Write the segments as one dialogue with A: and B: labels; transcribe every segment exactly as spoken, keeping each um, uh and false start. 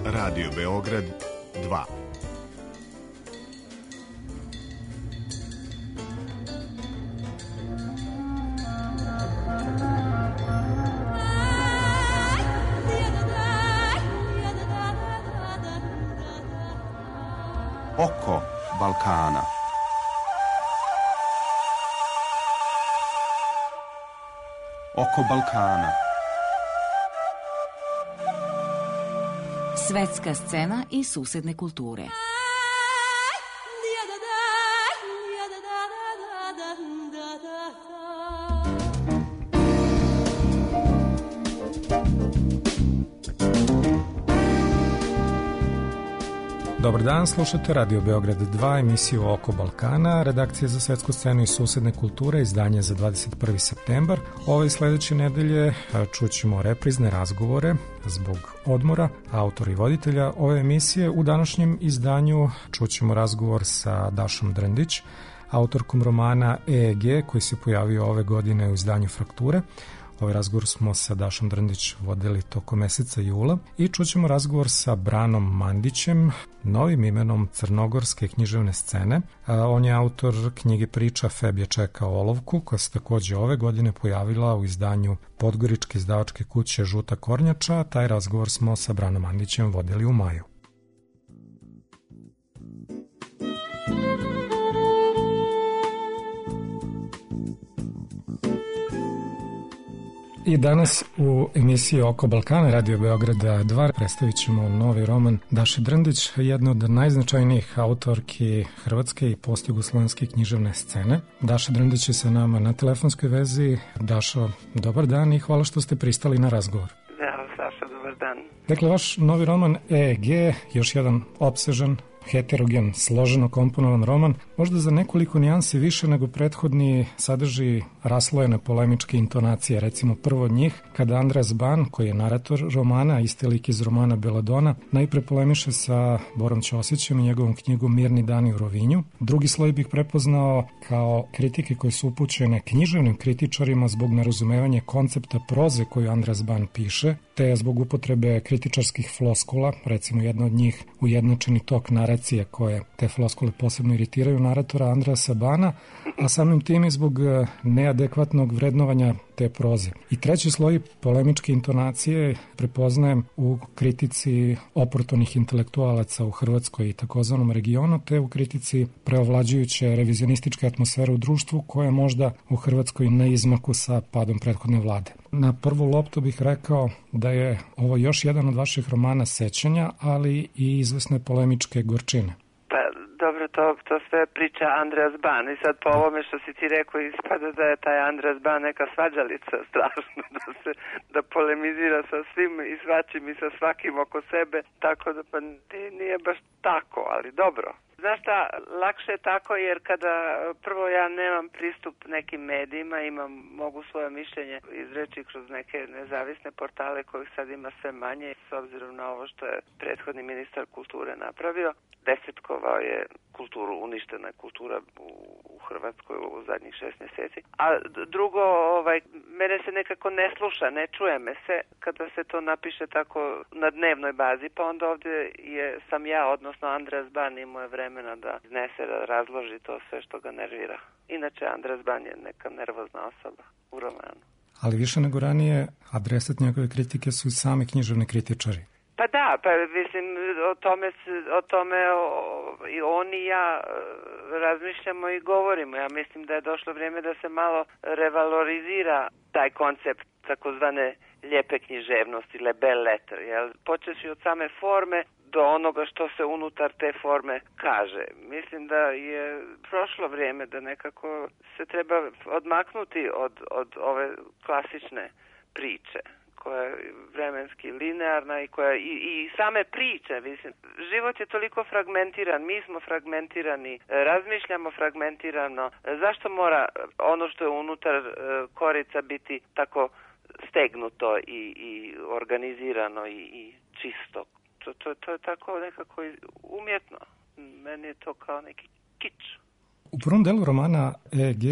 A: Radio Beograd dva.
B: Oko Balkana. Oko Balkana.
C: Svetska scena i susedne kulture.
D: Dobar dan, slušate Radio Beograd dva, emisiju Oko Balkana, redakcija za svetsku scenu i susedne kulture, izdanje za dvadeset prvi septembar. Ove i sledeće nedelje čućemo reprizne razgovore zbog odmora autora i voditelja ove emisije. U današnjem izdanju čućemo razgovor sa Dašom Drndić, autorkom romana E E G koji se pojavio ove godine u izdanju Frakture. Ovaj razgovor smo sa Dašom Drndić vodili tokom meseca jula i čućemo razgovor sa Branom Mandićem, novim imenom crnogorske književne scene. On je autor knjige priča Febija čeka olovku, koja se takođe ove godine pojavila u izdanju podgoričke izdavačke kuće Žuta kornjača. Taj razgovor smo sa Branom Mandićem vodili u maju. I danas u emisiji Oko Balkana Radio Beograda dva predstavit ćemo novi roman Daše Drndić, jedno od najznačajnijih autorki hrvatske i postjugoslovenske književne scene. Daša Drndić je sa nama na telefonskoj vezi. Dašo, dobar dan i hvala što ste pristali na razgovor.
E: Zdravo, Saša, dobar dan.
D: Dakle, vaš novi roman E E G, još jedan opsežan, heterogen, složeno komponovan roman, možda za nekoliko nijansi više nego prethodni, sadrži raslojene polemičke intonacije. Recimo prvo od njih, kada Andras Ban, koji je narator romana, isti lik iz romana Beladona, najpre polemiše sa Borom Ćosićem i njegovom knjigom Mirni dani u Rovinju. Drugi sloj bih prepoznao kao kritike koje su upućene književnim kritičarima zbog nerazumevanja koncepta proze koju Andras Ban piše, te zbog upotrebe kritičarskih floskula, recimo jedna od njih ujednačeni tok naracije koje te floskule posebno iritiraju naratora Andrasa Bana, a samim tim i zbog neadekvatnog vrednovanja te proze. I treći sloj polemičke intonacije prepoznajem u kritici oportunih intelektualaca u Hrvatskoj i takozvanom regionu, te u kritici preovlađujuće revizionističke atmosfere u društvu koja možda u Hrvatskoj na izmaku sa padom prethodne vlade. Na prvu loptu bih rekao da je ovo još jedan od vaših romana sećanja, ali i izvesne polemičke gorčine.
E: Pa dobro, to, to sve priča Andras Ban i sad po ovome što si ti rekao ispada da je taj Andras Ban neka svađalica strašno, da se da polemizira sa svim i svačim i sa svakim oko sebe, tako da pa nije baš tako, ali dobro. Znaš šta, lakše je tako jer kada prvo ja nemam pristup nekim medijima, imam, mogu svoje mišljenje izreći kroz neke nezavisne portale kojih sad ima sve manje s obzirom na ovo što je prethodni ministar kulture napravio. Desetkovao je kulturu, uništena je kultura u, u Hrvatskoj u zadnjih šest mjeseci. A drugo, ovaj, mene se nekako ne sluša, ne čuje me se kada se to napiše tako na dnevnoj bazi, pa onda ovdje je, sam ja, odnosno Andras Ban imao je vremena da iznese, da razloži to sve što ga nervira. Inače, Andras Ban je neka nervozna osoba u romanu.
D: Ali više nego ranije, adresat njegove kritike su i sami književni kritičari.
E: Pa da, pa mislim, o tome, o tome o, i on i ja razmišljamo i govorimo. Ja mislim da je došlo vrijeme da se malo revalorizira taj koncept takozvane lijepe književnosti, le belle lettre, jel? Počeši od same forme do onoga što se unutar te forme kaže. Mislim da je prošlo vrijeme da nekako se treba odmaknuti od, od ove klasične priče koja je vremenski linearna i koja i, i same priče, mislim, život je toliko fragmentiran, mi smo fragmentirani, razmišljamo fragmentirano, zašto mora ono što je unutar korica biti tako stegnuto i, i organizirano i, i čisto? To, to, to je tako nekako umjetno, meni je to kao neki kič.
D: U prvom delu romana E E G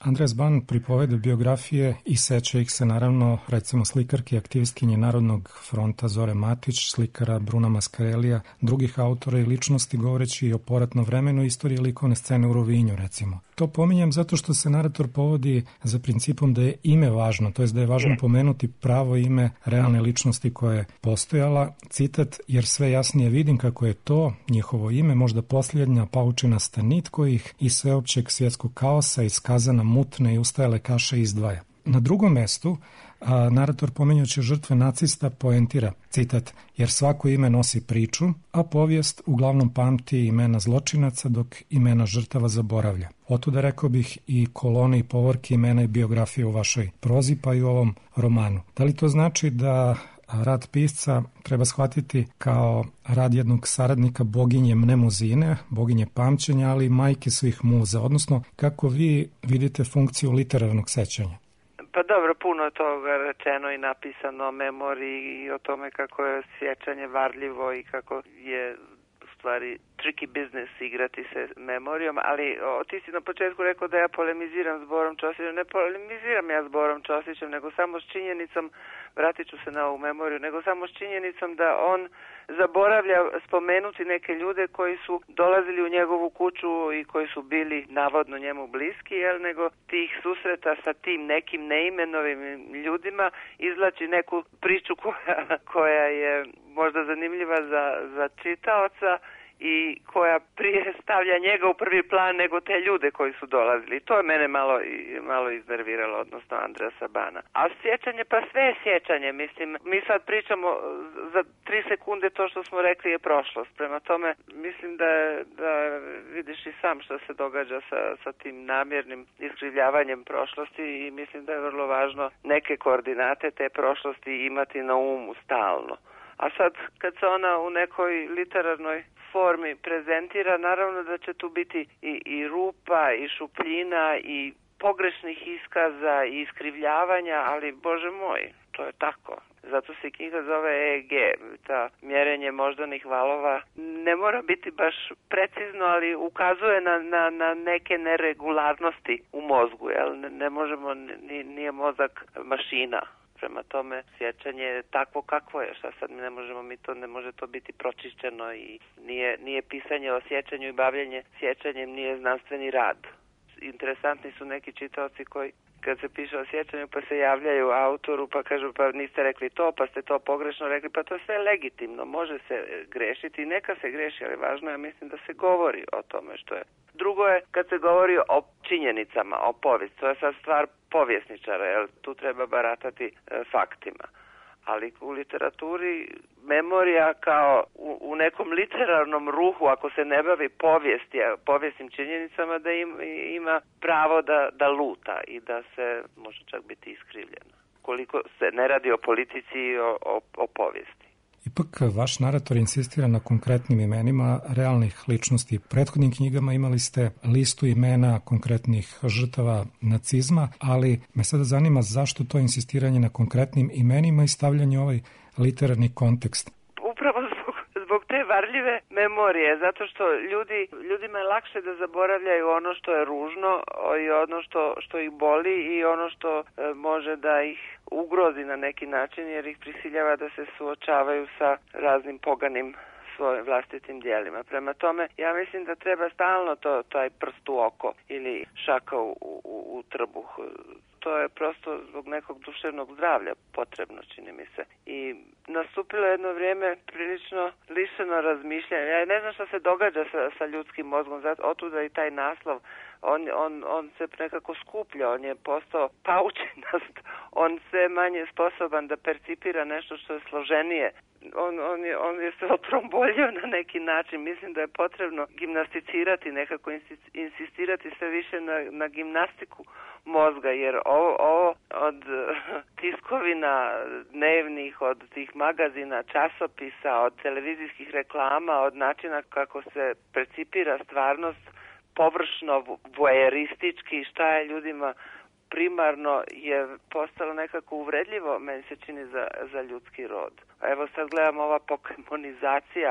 D: Andreas Ban pripoveda biografije i seća ih se naravno recimo slikarke i aktivistkinje Narodnog fronta Zore Matić, slikara Bruna Maskarelija, drugih autora i ličnosti govoreći i o poratnom vremenu istorije likovne scene u Rovinju recimo. To pominjem zato što se narator povodi za principom da je ime važno, to jest da je važno pomenuti pravo ime realne ličnosti koja je postojala. Citat, jer sve jasnije vidim kako je to, njihovo ime, možda posljednja paučinasta nit kojih iz sveopćeg svjetskog kaosa iskazana mutne i ustajale kaše izdvaja. Na drugom mestu a, narator pominjući žrtve nacista poentira, citat, jer svako ime nosi priču, a povijest uglavnom pamti imena zločinaca dok imena žrtava zaboravlja. Otuda rekao bih i kolone i povorke imena i biografije u vašoj prozi pa i u ovom romanu. Da li to znači da rad pisca treba shvatiti kao rad jednog saradnika boginje mnemozine, boginje pamćenja, ali i majke svih muza, odnosno kako vi vidite funkciju literarnog sećanja?
E: Pa dobro, puno je toga rečeno i napisano o memoriji i o tome kako je sjećanje varljivo i kako je u stvari tricky business igrati se memorijom, ali o, ti si na početku rekao da ja polemiziram s Borom Ćosićem. Ne polemiziram ja s Borom Ćosićem, nego samo s činjenicom, vratit ću se na ovu memoriju, nego samo s činjenicom da on zaboravlja spomenuti neke ljude koji su dolazili u njegovu kuću i koji su bili navodno njemu bliski, jel, nego tih susreta sa tim nekim neimenovim ljudima izvlači neku priču koja, koja je možda zanimljiva za, za čitaoca i koja prije stavlja njega u prvi plan nego te ljude koji su dolazili. To je mene malo, malo iznerviralo, odnosno Andreasa Bana. A sjećanje, pa sve je sjećanje. Mislim, mi sad pričamo za tri sekunde to što smo rekli je prošlost. Prema tome, mislim da, da vidiš i sam što se događa sa, sa tim namjernim iskrivljavanjem prošlosti i mislim da je vrlo važno neke koordinate te prošlosti imati na umu stalno. A sad, kad se ona u nekoj literarnoj formi prezentira, naravno da će tu biti i, i rupa, i šupljina, i pogrešnih iskaza, i iskrivljavanja, ali, Bože moj, to je tako. Zato se knjiga zove E E G, ta mjerenje moždanih valova ne mora biti baš precizno, ali ukazuje na, na, na neke neregularnosti u mozgu, jel? Ne, ne možemo, nije mozak mašina. Prema tome, sjećanje je takvo kakvo je, šta sad ne možemo mi to, ne može to biti pročišćeno i nije, nije pisanje o sjećanju i bavljenje sjećanjem nije znanstveni rad. Interesantni su neki čitaoci koji kad se piše o sjećanju pa se javljaju autoru pa kažu pa niste rekli to, pa ste to pogrešno rekli, pa to je sve legitimno, može se grešiti i neka se greši, ali važno je, mislim, da se govori o tome što je. Drugo je kad se govori o činjenicama, o povijesti, to je sad stvar povjesničara, jer tu treba baratati e, faktima. Ali u literaturi memorija kao u, u nekom literarnom ruhu, ako se ne bavi povijesti, povijesnim činjenicama, da im, ima pravo da, da luta i da se može čak biti iskrivljena. Koliko se ne radi o politici i o, o, o povijesti.
D: Ipak vaš narator insistira na konkretnim imenima realnih ličnosti. U prethodnim knjigama imali ste listu imena konkretnih žrtava nacizma, ali me sada zanima zašto to insistiranje na konkretnim imenima i stavljanje ovaj literarni kontekst.
E: Upravo zbog, zbog te varljive memorije, zato što ljudi, ljudima je lakše da zaboravljaju ono što je ružno i ono što, što ih boli i ono što e, može da ih ugrozi na neki način, jer ih prisiljava da se suočavaju sa raznim poganim svojim vlastitim dijelima. Prema tome, ja mislim da treba stalno to, taj prst u oko ili šaka u, u, u trbuh. To je prosto zbog nekog duševnog zdravlja potrebno, čini mi se. I nastupilo jedno vrijeme prilično lišeno razmišljanje. Ja ne znam što se događa sa, sa ljudskim mozgom, zato otuda i taj naslov. On, on, on se nekako skuplja, on je postao paučinast, on sve manje sposoban da percipira nešto što je složenije. On, on, je, on je se otromboljio na neki način. Mislim da je potrebno gimnasticirati, nekako insistirati sve više na, na gimnastiku mozga, jer ovo, ovo od tiskovina dnevnih, od tih magazina, časopisa, od televizijskih reklama, od načina kako se percipira stvarnost, površno, voajeristički, šta je ljudima primarno, je postalo nekako uvredljivo, meni se čini, za, za ljudski rod. A evo sad gledamo ova pokemonizacija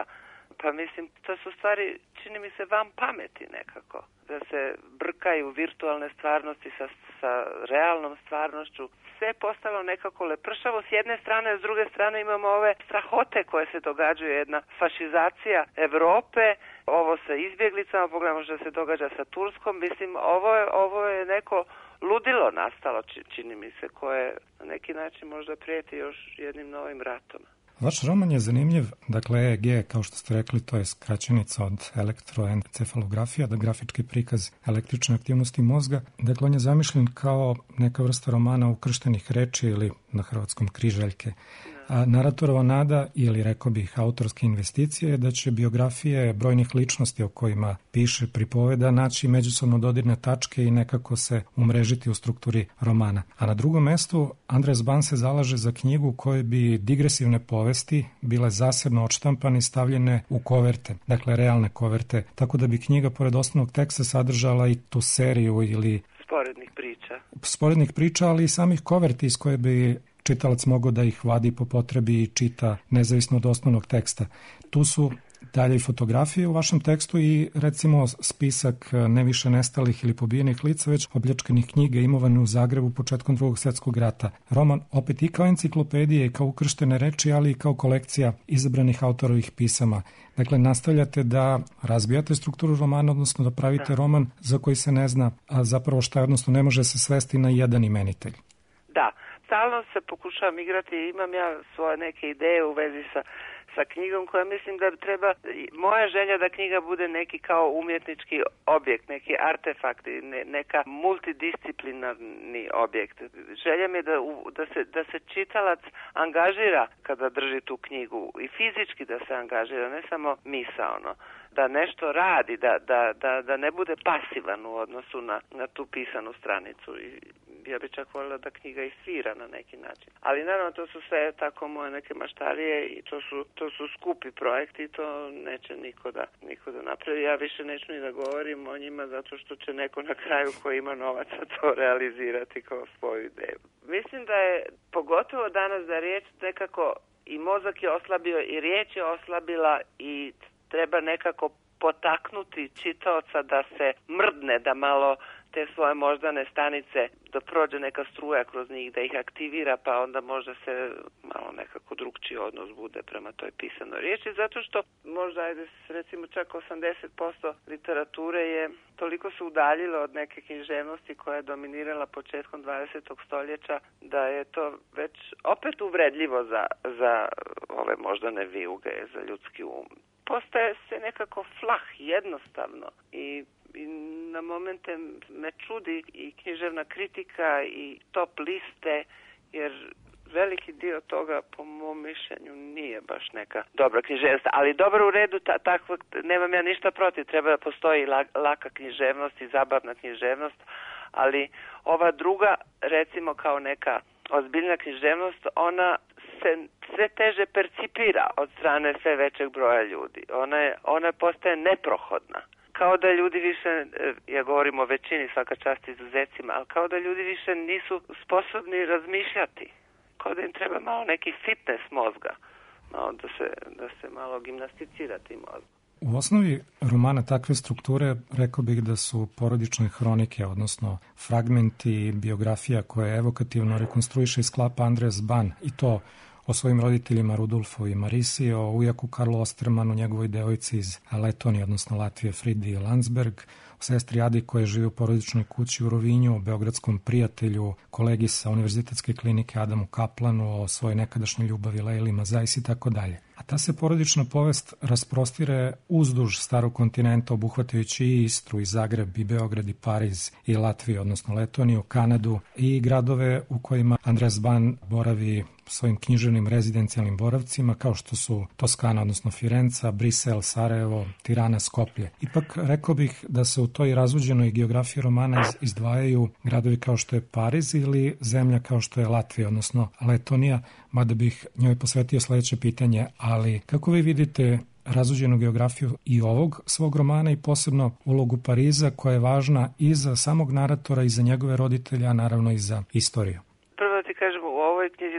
E: Pa mislim, to su stvari, čini mi se, vam pameti nekako. Da se brkaju virtualne stvarnosti sa, sa realnom stvarnošću. Sve je postalo nekako lepršavo s jedne strane, a s druge strane imamo ove strahote koje se događaju, jedna fašizacija Evrope, ovo sa izbjeglicama, pogledamo što se događa sa Turskom, mislim, ovo je, ovo je neko ludilo nastalo, čini mi se, koje na neki način možda prijeti još jednim novim ratom.
D: Vaš roman je zanimljiv, dakle E E G, kao što ste rekli, to je skraćenica od elektroencefalografija, da grafički prikaz električne aktivnosti mozga. Dakle, on je zamišljen kao neka vrsta romana ukrštenih reči ili na hrvatskom križaljke. A naratorova nada, ili rekao bih autorske investicije, je da će biografije brojnih ličnosti o kojima piše pripoveda naći međusobno dodirne tačke i nekako se umrežiti u strukturi romana. A na drugom mestu Andreas Ban se zalaže za knjigu u kojoj bi digresivne povesti bile zasebno odštampane i stavljene u koverte, dakle realne koverte, tako da bi knjiga pored osnovnog teksta sadržala i tu seriju ili
E: sporednih priča.
D: Sporednih priča, ali i samih koverti iz koje bi čitalac mogao da ih vadi po potrebi i čita nezavisno od osnovnog teksta. Tu su dalje i fotografije u vašem tekstu i recimo spisak ne više nestalih ili pobijenih lica, već opljačkanih knjiga imovane u Zagrebu početkom Drugog svjetskog rata. Roman opet i kao enciklopedije i kao ukrštene reči, ali i kao kolekcija izabranih autorovih pisama. Dakle, nastavljate da razbijate strukturu romana, odnosno da pravite da. roman za koji se ne zna, a zapravo šta je, odnosno ne može se svesti na jedan imenitelj.
E: Da. Stalno se pokušavam igrati i imam ja svoje neke ideje u vezi sa, sa knjigom koja mislim da treba, moja želja da knjiga bude neki kao umjetnički objekt, neki artefakt, ne, neka multidisciplinarni objekt. Želja mi je da, da, se, da se čitalac angažira kada drži tu knjigu i fizički da se angažira, ne samo misaono. Da nešto radi, da, da, da, da ne bude pasivan u odnosu na, na tu pisanu stranicu. I ja bih čak voljela da knjiga i svira na neki način. Ali naravno to su sve tako moje neke maštarije i to su, to su skupi projekti i to neće niko da, niko da napravi. Ja više neću ni da govorim o njima zato što će neko na kraju koji ima novaca to realizirati kao svoju ideju. Mislim da je pogotovo danas da riječ nekako i mozak je oslabio i riječ je oslabila i treba nekako potaknuti čitaoca da se mrdne, da malo te svoje moždane stanice, da prođe neka struja kroz njih, da ih aktivira, pa onda možda se malo nekako drugčiji odnos bude prema toj pisanoj riječi, zato što možda, ajde, recimo čak osamdeset posto literature je toliko se udaljilo od neke književnosti koja je dominirala početkom dvadesetog stoljeća, da je to već opet uvredljivo za, za ove moždane vijuge, za ljudski um. Postaje se nekako flah, jednostavno i I na momente me čudi i književna kritika i top liste, jer veliki dio toga, po mom mišljenju, nije baš neka dobra književnost. Ali dobro, u redu, ta, takva, nemam ja ništa protiv, treba da postoji la, laka književnost i zabavna književnost, ali ova druga, recimo kao neka ozbiljna književnost, ona se sve teže percipira od strane sve većeg broja ljudi. Ona, je, ona postaje neprohodna. Kao da ljudi više, ja govorim o većini, svaka čast izuzecima, ali kao da ljudi više nisu sposobni razmišljati. Kao da im treba malo neki fitness mozga, malo da se, da se malo gimnasticira tim mozgom.
D: U osnovi romana takve strukture rekao bih da su porodične hronike, odnosno fragmenti biografija koje evokativno rekonstruiše i sklapa Andreas Ban, i to o svojim roditeljima Rudolfu i Marisi, o ujaku Karlu Ostermanu, njegovoj devojci iz Letonije, odnosno Latvije, Fridi Landsberg, o sestri Adi koja živi u porodičnoj kući u Rovinju, o beogradskom prijatelju, kolegi sa univerzitetske klinike Adamu Kaplanu, o svojoj nekadašnjoj ljubavi Lejli Mazajs i tako dalje. A ta se porodična povest rasprostire uzduž starog kontinenta, obuhvatajući i Istru, i Zagreb, i Beograd, i Pariz, i Latviju, odnosno Letoniju, Kanadu, i gradove u kojima Andreas Ban boravi svojim književnim rezidencijalnim boravcima, kao što su Toskana, odnosno Firenca, Brisel, Sarajevo, Tirana, Skoplje. Ipak rekao bih da se u toj razvođenoj geografiji romana izdvajaju gradovi kao što je Pariz ili zemlja kao što je Latvija, odnosno Letonija, mada bih njoj posvetio sledeće pitanje, ali kako vi vidite razvođenu geografiju i ovog svog romana i posebno ulogu Pariza koja je važna i za samog naratora i za njegove roditelja, a naravno i za istoriju?
E: Prvo ti kažem, u ovoj knjizi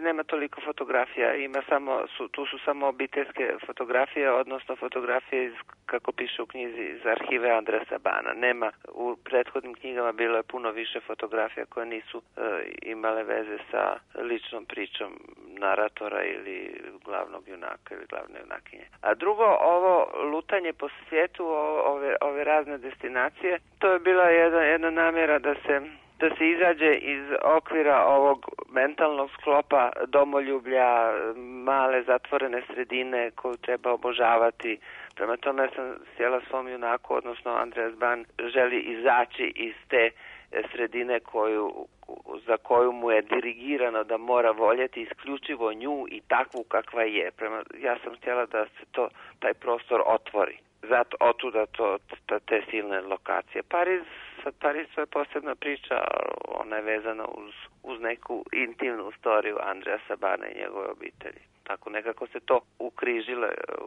E: nema toliko fotografija, ima samo, su, tu su samo obiteljske fotografije, odnosno fotografije iz, kako piše u knjizi, iz arhive Andreasa Bana. Nema, u prethodnim knjigama bilo je puno više fotografija koje nisu e, imale veze sa ličnom pričom naratora ili glavnog junaka ili glavne junakinje. A drugo, ovo lutanje po svijetu, ove, ove razne destinacije, to je bila jedna, jedna namjera da se da se izađe iz okvira ovog mentalnog sklopa domoljublja, male zatvorene sredine koju treba obožavati. Prema tome sam sjela svom junaku, odnosno Andreas Ban želi izaći iz te sredine koju, za koju mu je dirigirano da mora voljeti isključivo nju i takvu kakva je. Prema, ja sam htjela da se to, taj prostor otvori. Zato otuda to, te silne lokacije. Pariz, sad Pariz to je posebna priča, ona je vezana uz, uz neku intimnu storiju Andreasa Bana i njegove obitelji. Tako nekako se to ukrižilo,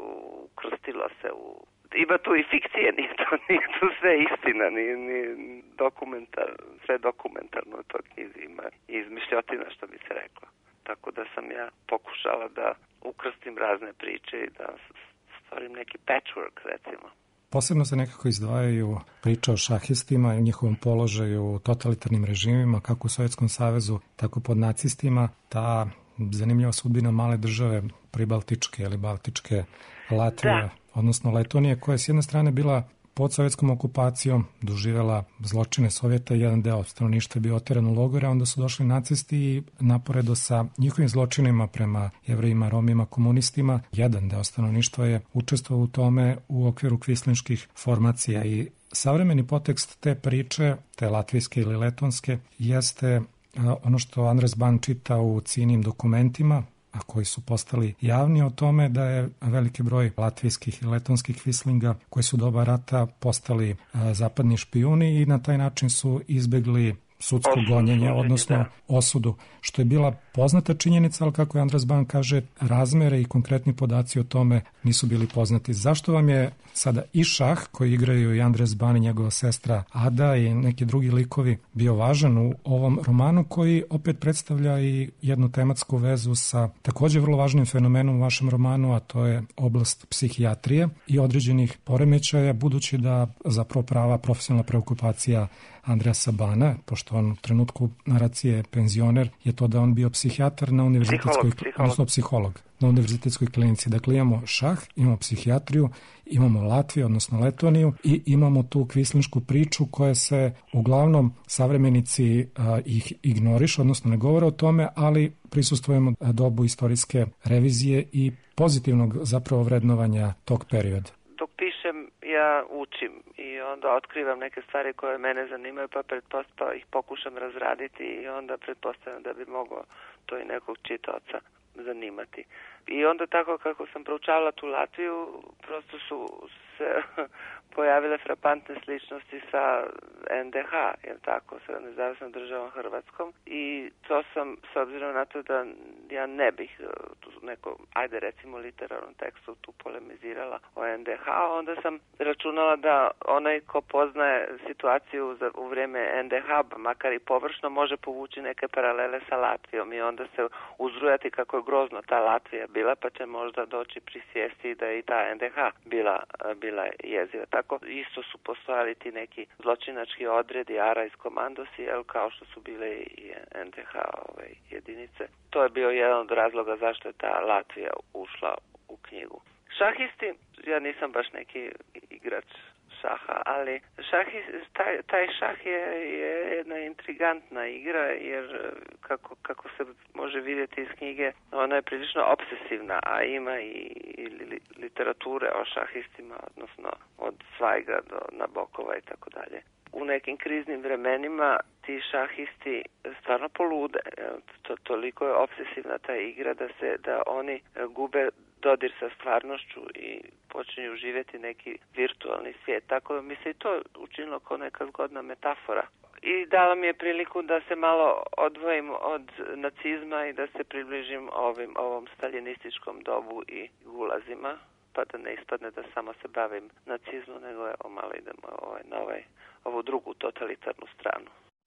E: ukrstilo se u... Ima tu i fikcije, nije to, nije to sve istina, nije, nije dokumentar, sve dokumentarno u toj knjizi, ima izmišljotina, što bi se reklo. Tako da sam ja pokušala da ukrstim razne priče i da stvorim neki patchwork, recimo.
D: Posebno se nekako izdvajaju priče o šahistima i njihovom položaju u totalitarnim režimima, kako u Sovjetskom savezu, tako pod nacistima. Ta zanimljiva sudbina male države pribaltičke ili baltičke Latvije, da. Odnosno Letonije, koja je s jedne strane bila pod sovjetskom okupacijom, doživjela zločine Sovjeta i jedan deo stanovništva je bio oteran u logore, onda su došli nacisti i naporedo sa njihovim zločinima prema Jevrejima, Romima, komunistima, jedan deo stanovništva je učestvovao u tome u okviru kvislinških formacija i savremeni potekst te priče, te latvijske ili letonske, jeste ono što Andreas Ban čita u cijenim dokumentima, a koji su postali javni o tome da je veliki broj latvijskih i letonskih kvislinga koji su doba rata postali a, zapadni špijuni i na taj način su izbegli sudsko gonjenje, odnosno osudu, što je bila poznata činjenica, ali kako je Andreas Ban kaže, razmere i konkretni podaci o tome nisu bili poznati. Zašto vam je sada i šah, koji igraju i Andreas Ban i njegova sestra Ada i neki drugi likovi, bio važan u ovom romanu, koji opet predstavlja i jednu tematsku vezu sa također vrlo važnim fenomenom u vašem romanu, a to je oblast psihijatrije i određenih poremećaja, budući da zapravo prava profesionalna preokupacija Andreasa Bana, pošto on u trenutku naracije penzioner, je to da on bio psihijatar na univerzitetskoj,
E: psiholog,
D: odnosno psiholog na univerzitetskoj klinici. Dakle, imamo šah, imamo psihijatriju, imamo Latviju, odnosno Letoniju i imamo tu kvislinšku priču koja se uglavnom savremenici a, ih ignoriš, odnosno ne govore o tome, ali prisustvujemo dobu istorijske revizije i pozitivnog zapravo vrednovanja tog perioda.
E: Dok pišem, ja učim i onda otkrivam neke stvari koje mene zanimaju, pa pretpostavljam ih pokušam razraditi i onda pretpostavljam da bi moglo to i nekog čitaoca zanimati. I onda tako kako sam proučavala tu Latviju, prosto su se pojavile frapantne sličnosti sa en de ha, jel tako, sa nezavisnom državom Hrvatskom i to sam, s obzirom na to da ja ne bih tu neko, ajde recimo literarnom tekstu tu polemizirala o en de ha, onda sam računala da onaj ko poznaje situaciju za, u vrijeme en de ha, makar i površno, može povući neke paralele sa Latvijom i onda se uzrujati kako je grozno ta Latvija bila, pa će možda doći pri svijesti da je i ta en de ha bila, bila jeziva. Tako isto su postojali ti neki zločinački odredi, Arais komandosi, jel, kao što su bile i en de ha ove, jedinice. To je bio jedan od razloga zašto je ta Latvija ušla u knjigu. Šahisti, ja nisam baš neki igrač šaha, ali šahi, taj, taj šah je, je jedna intrigantna igra, jer kako, kako se može vidjeti iz knjige, ona je prilično obsesivna, a ima i, i literature o šahistima, odnosno od Svajga do Nabokova i tako dalje. U nekim kriznim vremenima ti šahisti stvarno polude. To, toliko je obsesivna ta igra da se da oni gube dodir sa stvarnošću i počinju živjeti neki virtualni svijet. Tako da mi se i to učinilo kao neka zgodna metafora. I dala mi je priliku da se malo odvojim od nacizma i da se približim ovim, ovom staljinističkom dobu i gulazima, pa da ne ispadne da samo se bavim nacizmom, nego evo malo idemo ovaj, na ovaj, ovu drugu totalitarnu stranu.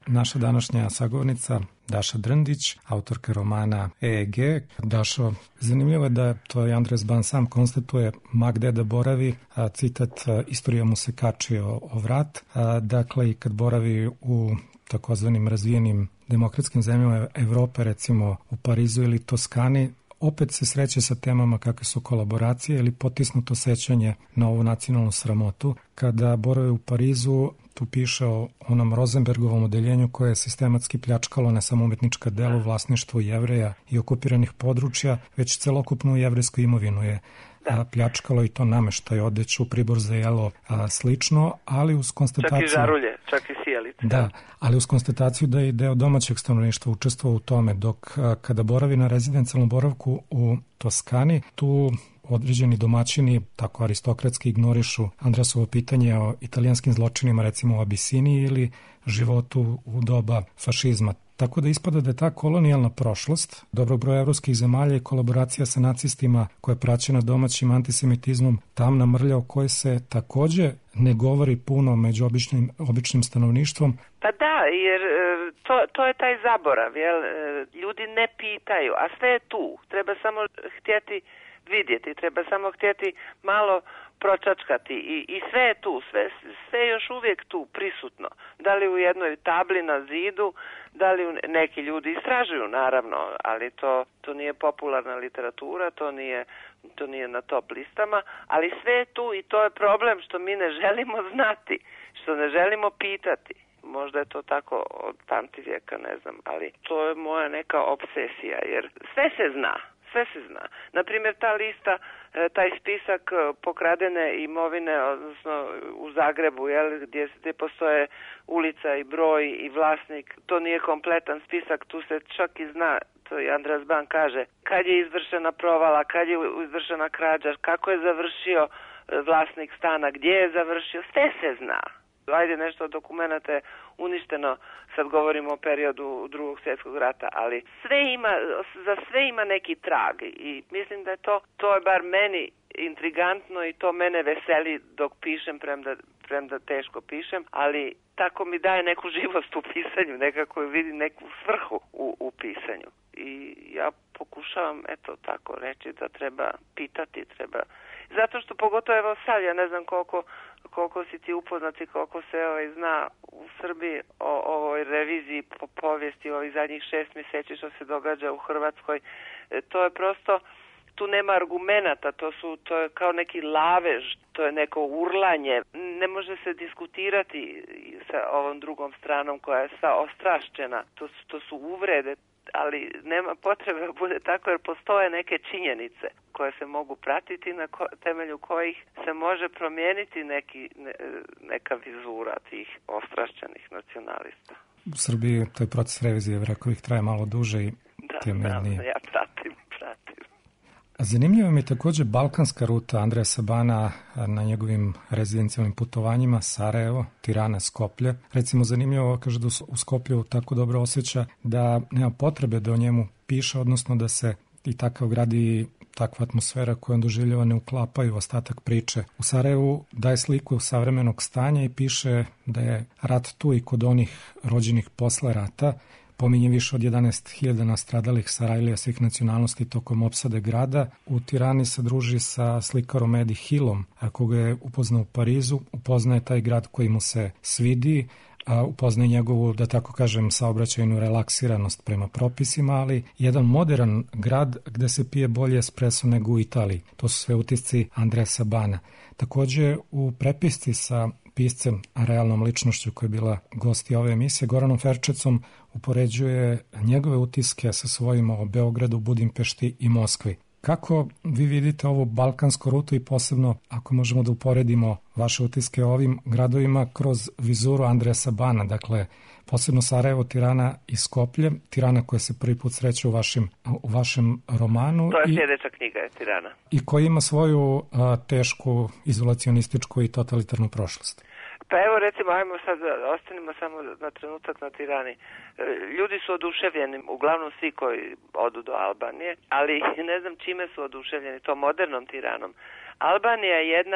D: naša današnja sagovornica Daša Drndić, autorka romana E E G. Dašo, zanimljivo je da to je Andres Ban sam konstatuje, ma gde da boravi, a, citat, istorija mu se kači o, o vrat. A, dakle, i kad boravi u takozvanim razvijenim demokratskim zemljama Evrope, recimo u Parizu ili Toskani, opet se sreće sa temama kakve su kolaboracije ili potisnuto sećanje na ovu nacionalnu sramotu. Kada boravi u Parizu, tu piše o onom Rosenbergovom odeljenju koje je sistematski pljačkalo ne samo umetnička dela u vlasništvu Jevreja i okupiranih područja, već celokupnu jevrejsku imovinu je a, pljačkalo i to nameštaj, odeću, pribor za jelo, a, slično, ali uz konstataciju...
E: Čak i žarulje, čak i sijalice.
D: Da, ali uz konstataciju da je deo domaćeg stanovništva učestvovao u tome, dok a, kada boravi na rezidencijalnom boravku u Toskani, tu određeni domaćini, tako aristokratski, ignorišu Andresovo pitanje o italijanskim zločinima, recimo u Abisiniji ili životu u doba fašizma. Tako da ispada da je ta kolonijalna prošlost dobrog broja evropskih zemalja i kolaboracija sa nacistima koja je praćena domaćim antisemitizmom tamna mrlja o kojoj se takođe ne govori puno među običnim, običnim stanovništvom.
E: Pa da, jer to, to je taj zaborav, jel? Ljudi ne pitaju, a sve je tu. Treba samo htjeti vidjeti, treba samo htjeti malo pročačkati i, i sve je tu, sve, sve je još uvijek tu prisutno. Da li u jednoj tabli na zidu, da li neki ljudi istražuju, naravno, ali to, to nije popularna literatura, to nije, to nije na top listama, ali sve je tu i to je problem što mi ne želimo znati, što ne želimo pitati. Možda je to tako od pamtivijeka, ne znam, ali to je moja neka obsesija, jer sve se zna. Sve se zna. Naprimjer, ta lista, taj spisak pokradene imovine, odnosno u Zagrebu, jel, gdje, gdje postoje ulica i broj i vlasnik, to nije kompletan spisak, tu se čak i zna, to i Andreas Ban kaže, kad je izvršena provala, kad je izvršena krađa, kako je završio vlasnik stana, gdje je završio, sve se zna. Ajde, nešto od dokumenta je uništeno, sad govorimo o periodu drugog svjetskog rata, ali sve ima, za sve ima neki trag i mislim da je to, to je bar meni intrigantno i to mene veseli dok pišem, premda, premda teško pišem, ali tako mi daje neku živost u pisanju, nekako vidim neku svrhu u, u pisanju. I ja pokušavam, eto, tako reći da treba pitati, treba... Zato što pogotovo evo sad, ja ne znam koliko, koliko si ti upoznati, koliko se ovaj, zna u Srbiji o ovoj reviziji po povijesti ovih zadnjih šest mjeseci što se događa u Hrvatskoj. E, to je prosto, tu nema argumenata, to su, to je kao neki lavež, to je neko urlanje. Ne može se diskutirati sa ovom drugom stranom koja je sva ostrašćena. To su, to su uvrede. Ali nema potrebe da bude tako jer postoje neke činjenice koje se mogu pratiti na ko, temelju kojih se može promijeniti neki, ne, neka vizura tih ostrašćenih nacionalista.
D: U Srbiji taj proces revizije, rekao bih, traje malo duže i
E: da,
D: temeljnije.
E: Da, ja pratim, pratim.
D: Zanimljiva mi je također balkanska ruta Andreasa Bana na njegovim rezidencijalnim putovanjima, Sarajevo, Tirana, Skoplje. Recimo, zanimljivo, kaže da u Skoplju tako dobro osjeća da nema potrebe da o njemu piše, odnosno da se i takav gradi takva atmosfera koju on doživljava ne uklapaju ostatak priče. U Sarajevu daje sliku savremenog stanja i piše da je rat tu i kod onih rođenih posle rata. Pominje više od jedanaest hiljada nastradalih Sarajlija svih nacionalnosti tokom opsade grada. U Tirani se druži sa slikarom Edi Hillom, koga je upoznao u Parizu. Upoznaje taj grad koji mu se svidi, a upoznaje njegovu, da tako kažem, saobraćajnu relaksiranost prema propisima, ali jedan modern grad gde se pije bolje espresso nego u Italiji. To su sve utisci Andreasa Bana. Takođe, u prepisci sa piscem, a realnom ličnošću koja je bila gost ove emisije, Goranom Ferčecom, upoređuje njegove utiske sa svojima o Beogradu, Budimpešti i Moskvi. Kako vi vidite ovu balkansku rutu i posebno, ako možemo da uporedimo vaše utiske o ovim gradovima kroz vizuru Andreasa Bana, dakle, posebno Sarajevo, Tirana i Skoplje, Tirana koja se prvi put sreće u vašem, u vašem romanu.
E: To je
D: i,
E: sljedeća knjiga, je Tirana.
D: I koji ima svoju a, tešku, izolacionističku i totalitarnu prošlost.
E: Pa evo recimo, ajmo sad, ostanimo samo na trenutak na Tirani. Ljudi su oduševljeni, uglavnom svi koji odu do Albanije, ali ne znam čime su oduševljeni, to modernom Tiranom. Albanija je jedna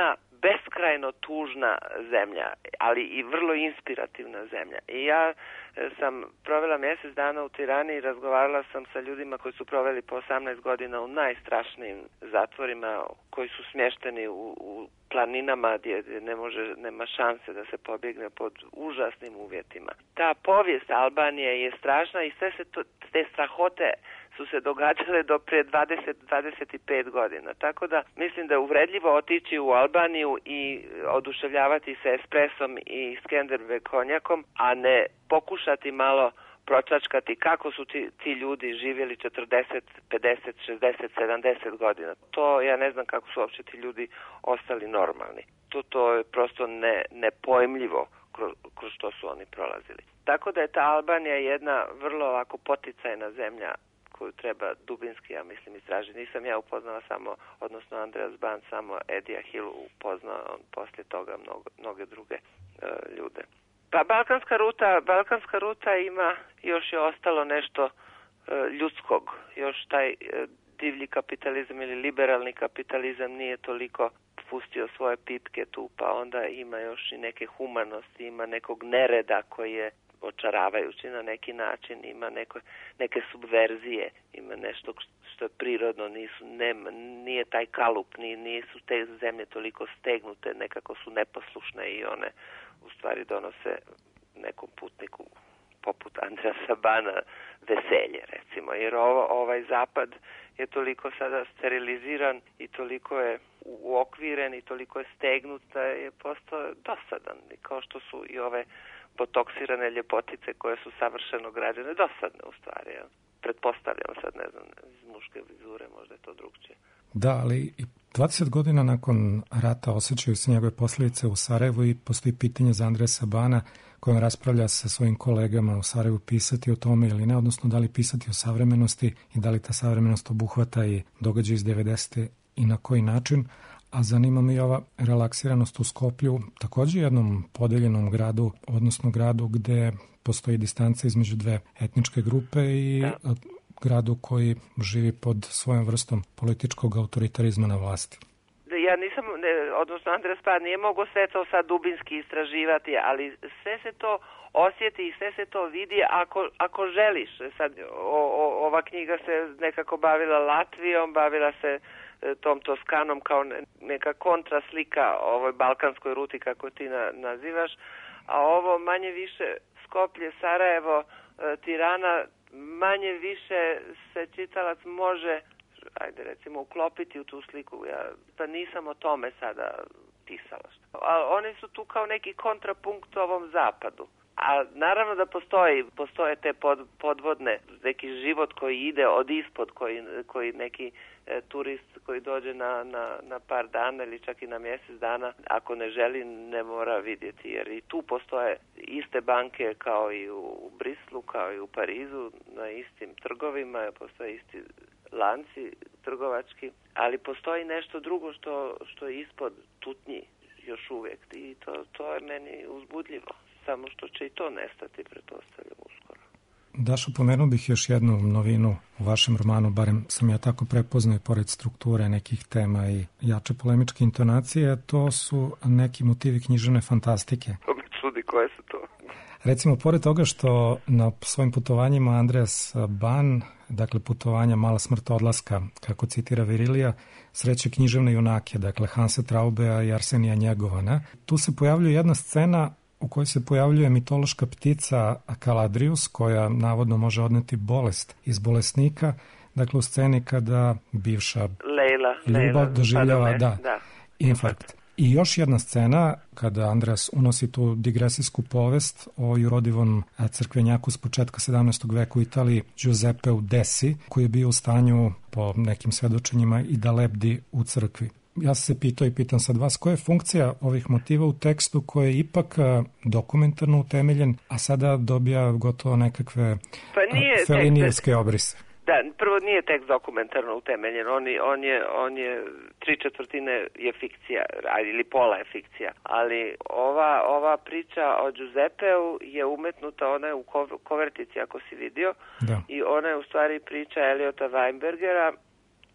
E: beskrajno tužna zemlja, ali i vrlo inspirativna zemlja. I ja sam provela mjesec dana u Tirani i razgovarala sam sa ljudima koji su proveli po osamnaest godina u najstrašnijim zatvorima, koji su smješteni u, u planinama gdje ne može, nema šanse da se pobjegne pod užasnim uvjetima. Ta povijest Albanije je strašna i sve se to, te strahote su se događale do prije dvadeset do dvadeset pet godina. Tako da mislim da je uvredljivo otići u Albaniju i oduševljavati se espresom i Skenderbeg konjakom, a ne pokušati malo pročačkati kako su ti, ti ljudi živjeli četrdeset, pedeset, šezdeset, sedamdeset godina. To ja ne znam kako su uopće ti ljudi ostali normalni. To, to je prosto ne, nepojmljivo kroz, kroz što su oni prolazili. Tako da je ta Albanija jedna vrlo ovako poticajna zemlja koju treba dubinski, ja mislim, istražiti. Nisam ja upoznala samo, odnosno Andreas Ban, samo Edija Hill upoznao, on poslije toga mnogo, mnoge druge uh, ljude. Pa Balkanska ruta, Balkanska ruta ima, još je ostalo nešto uh, ljudskog, još taj uh, divlji kapitalizam ili liberalni kapitalizam nije toliko pustio svoje pipke tu, pa onda ima još i neke humanosti, ima nekog nereda koji je očaravajući na neki način, ima neko, neke subverzije, ima nešto što je prirodno, nisu, nema, nije taj kalup, nije, nisu te zemlje toliko stegnute, nekako su neposlušne i one u stvari donose nekom putniku poput Andreasa Bana veselje, recimo, jer ovo, ovaj zapad je toliko sada steriliziran i toliko je uokviren i toliko je stegnut da je postao dosadan, kao što su i ove botoksirane ljepotice koje su savršeno građene, dosadne u stvari. Ja. Pretpostavljam sad, ne znam, iz muške vizure možda je to drugčije.
D: Da, ali dvadeset godina nakon rata osjećaju se njegove posljedice u Sarajevu i postoji pitanje za Andreasa Bana kojom raspravlja sa svojim kolegama u Sarajevu pisati o tome ili ne, odnosno da li pisati o savremenosti i da li ta savremenost obuhvata i događaj iz devedesete i na koji način. A zanima me i ova relaksiranost u Skoplju, također jednom podeljenom gradu, odnosno gradu gde postoji distanca između dve etničke grupe i da. gradu koji živi pod svojom vrstom političkog autoritarizma na vlasti.
E: Ja nisam, ne, odnosno Andreas Ban nije mogao sve to sad dubinski istraživati, ali sve se to osjeti i sve se to vidi ako, ako želiš. Sad, o, o, ova knjiga se nekako bavila Latvijom, bavila se tom Toskanom kao neka kontraslika ovoj balkanskoj ruti kako ti na, nazivaš, a ovo manje više Skoplje, Sarajevo, Tirana, manje više se čitalac može, ajde recimo, uklopiti u tu sliku. Ja pa nisam o tome sada pisala. A oni su tu kao neki kontrapunkt ovom zapadu. A naravno da postoji, postoje te pod, podvodne, neki život koji ide od ispod, koji, koji neki e, turist koji dođe na, na, na par dana ili čak i na mjesec dana, ako ne želi, ne mora vidjeti. Jer i tu postoje iste banke kao i u Brislu, kao i u Parizu, na istim trgovima, postoje isti lanci trgovački, ali postoji nešto drugo što, što je ispod tutnji još uvijek i to, to je meni uzbudljivo. Samo što će i to nestati, pretpostavljam, uskoro.
D: Dašo, pomenuo bih još jednu novinu u vašem romanu, barem sam ja tako prepoznao i pored strukture nekih tema i jače polemičke intonacije, to su neki motivi književne fantastike.
E: To me čudi, koje su to?
D: Recimo, pored toga što na svojim putovanjima Andreas Ban, dakle putovanja Mala smrt odlaska, kako citira Virilija, sreće književne junake, dakle Hansa Traubea i Arsenija Njegovana, tu se pojavljuje jedna scena u kojoj se pojavljuje mitološka ptica Kaladrius, koja navodno može odneti bolest iz bolesnika, dakle u sceni kada bivša
E: Lejla,
D: ljubav
E: Lejla,
D: doživljava
E: ne,
D: da,
E: da,
D: infarkt. I još jedna scena kada Andreas unosi tu digresijsku povest o jurodivom crkvenjaku s početka sedamnaestog veka u Italiji, Giuseppeu Desi, koji je bio u stanju, po nekim svedočenjima, i da lebdi u crkvi. Ja sam se pitao i pitam sad vas, koja je funkcija ovih motiva u tekstu koji je ipak dokumentarno utemeljen, a sada dobija gotovo nekakve
E: pa nije
D: felinijevske tek, obrise?
E: Da, prvo nije tekst dokumentarno utemeljen, on je, on je, on je tri četvrtine je fikcija, ili pola je fikcija, ali ova, ova priča o Giuseppeu je umetnuta, ona je u kovertici ako si vidio,
D: da.
E: I ona je u stvari priča Eliota Weinbergera,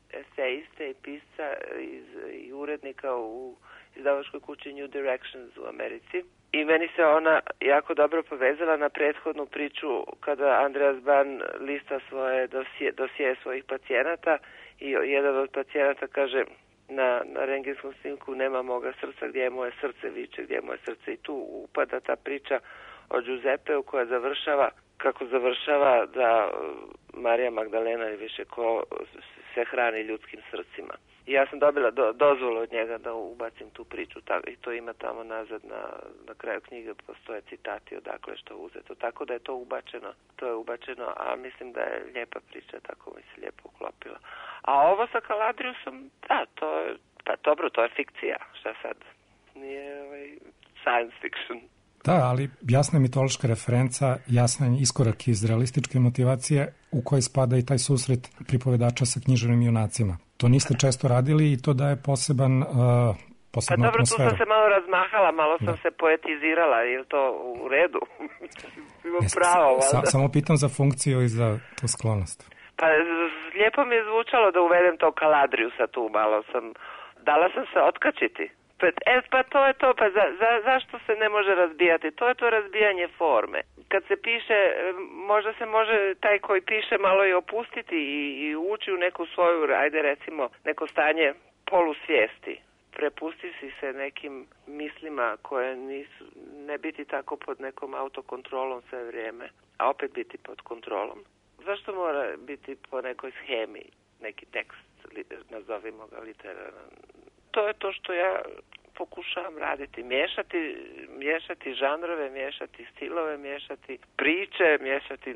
E: eseiste i pisca iz, i urednika u izdavačkoj kući New Directions u Americi. I meni se ona jako dobro povezala na prethodnu priču kada Andreas Ban lista svoje dosije, dosije svojih pacijenata i jedan od pacijenata kaže na, na rengenskom snimku nema moga srca, gdje je moje srce, viče gdje je moje srce. I tu upada ta priča o Giuseppeu koja završava, kako završava da Marija Magdalena ili više ko se hrani ljudskim srcima. I ja sam dobila do, dozvolu od njega da ubacim tu priču i to ima tamo nazad na, na kraju knjige postoje citati odakle što je uzeto. Tako da je to ubačeno, to je ubačeno, a mislim da je lijepa priča, tako mi se lijepo uklopila. A ovo sa Caladriusom, da, to je, pa dobro, to je fikcija, šta sad? Nije ovaj, science fiction.
D: Da, ali jasna je mitološka referenca, jasan je iskorak iz realističke motivacije u kojoj spada i taj susret pripovedača sa književnim junacima. To niste često radili i to daje poseban, uh, posebnu
E: pa dobro,
D: atmosferu.
E: tu sam se malo razmahala, malo sam
D: da.
E: se poetizirala, je to u redu? Imam pravo,
D: sa, samo pitam za funkciju i za tu sklonost.
E: Pa lijepo mi je zvučalo da uvedem to Caladriusa tu, malo sam, dala sam se otkačiti. E, pa to je to, pa za, za, zašto se ne može razbijati? To je to razbijanje forme. Kad se piše, možda se može taj koji piše malo i opustiti i, i ući u neku svoju, ajde recimo, neko stanje polusvijesti. Prepusti si se nekim mislima koje nisu, ne biti tako pod nekom autokontrolom sve vrijeme, a opet biti pod kontrolom. Zašto mora biti po nekoj schemi neki tekst, nazovimo ga literaran? To je to što ja pokušavam raditi, miješati, miješati žanrove, miješati stilove, miješati priče, miješati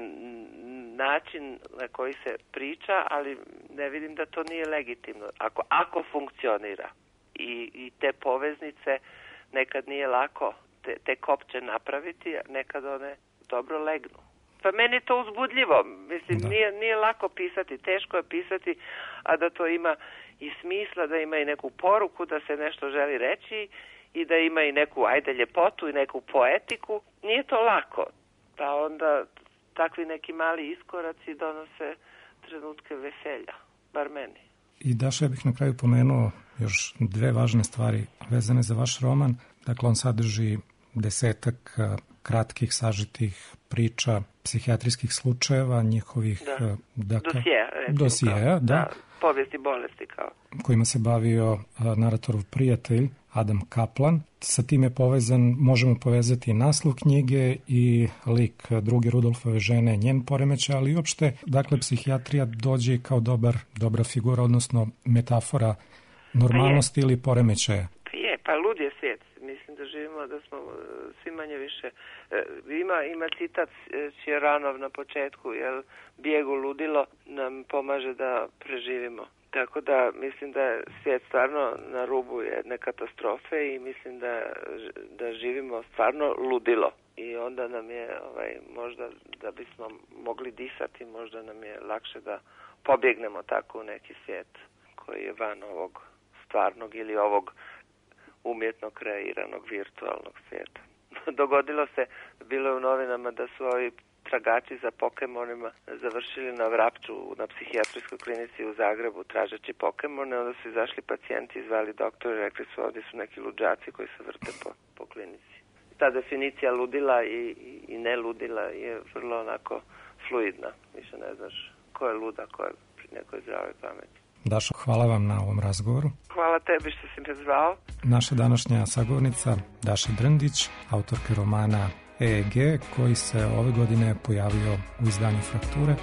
E: način na koji se priča, ali ne vidim da to nije legitimno. Ako, ako funkcionira i, i te poveznice nekad nije lako te, te kopče napraviti, nekad one dobro legnu. Pa meni je to uzbudljivo, mislim, nije, nije lako pisati, teško je pisati, a da to ima i smisla, da ima i neku poruku, da se nešto želi reći i da ima i neku, ajde, ljepotu i neku poetiku. Nije to lako, pa onda takvi neki mali iskoraci donose trenutke veselja, bar meni.
D: I Daša, ja bih na kraju pomenuo još dve važne stvari vezane za vaš roman. Dakle, on sadrži desetak kratkih, sažitih priča, psihijatrijskih slučajeva, njihovih
E: da.
D: Dakle,
E: dosije,
D: dosijeja, da.
E: da. Povijesti bolesti kao.
D: Kojima se bavio naratorov prijatelj Adam Kaplan. Sa tim je povezan, možemo povezati naslov knjige i lik druge Rudolfove žene, njen poremećaj, ali i uopšte, dakle, psihijatrija dođe kao dobar, dobra figura, odnosno metafora normalnosti pa ili poremećaja.
E: Je, pa lud je svijet. Mislim da živimo, da smo svi manje više. Ima, ima citat Čeranov na početku, jer bijegu ludilo nam pomaže da preživimo. Tako da mislim da je svijet stvarno na rubu jedne katastrofe i mislim da, da živimo stvarno ludilo. I onda nam je, ovaj, možda da bismo mogli disati, možda nam je lakše da pobjegnemo tako u neki svijet koji je van ovog stvarnog ili ovog umjetno kreiranog virtualnog svijeta. Dogodilo se, bilo je u novinama da su ovi tragači za Pokemonima završili na Vrapču na psihijatrijskoj klinici u Zagrebu tražeći Pokemone, onda su izašli pacijenti i zvali doktora i rekli su ovdje su neki luđaci koji se vrte po, po klinici. Ta definicija ludila i, i, i ne ludila je vrlo onako fluidna. Više ne znaš ko je luda, ko je pri nekoj zdravoj pameti.
D: Dašo, hvala vam na ovom razgovoru.
E: Hvala tebi što si me zvao.
D: Naša današnja sagovornica Daša Drndić, autorka romana E E G, koji se ove godine pojavio u izdanju Frakture.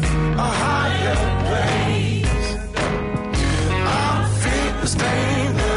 F: Stay there.